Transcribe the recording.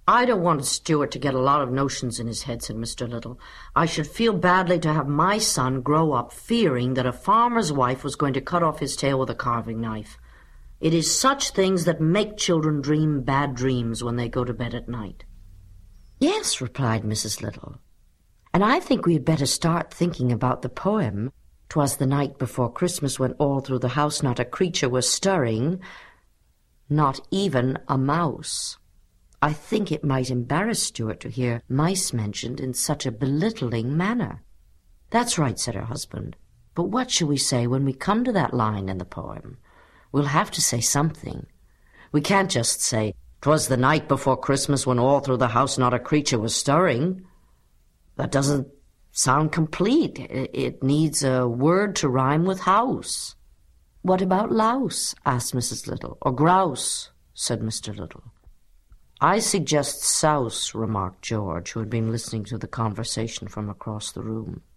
"I don't want Stuart to get a lot of notions in his head," said Mr. Little. "I should feel badly to have my son grow up fearing that a farmer's wife was going to cut off his tail with a carving knife. It is such things that make children dream bad dreams when they go to bed at night." "Yes," replied Mrs. Little, "and I think we had better start thinking about the poem, 'Twas the night before Christmas when all through the house not a creature was stirring, not even a mouse. I think it might embarrass Stuart to hear mice mentioned in such a belittling manner." "That's right," said her husband. "But what shall we say when we come to that line in the poem? We'll have to say something. We can't just say, 'Twas the night before Christmas when all through the house not a creature was stirring.' That doesn't sound complete. It needs a word to rhyme with house." "What about louse?" asked Mrs. Little. "Or grouse," said Mr. Little. "I suggest souse," remarked George, who had been listening to the conversation from across the room.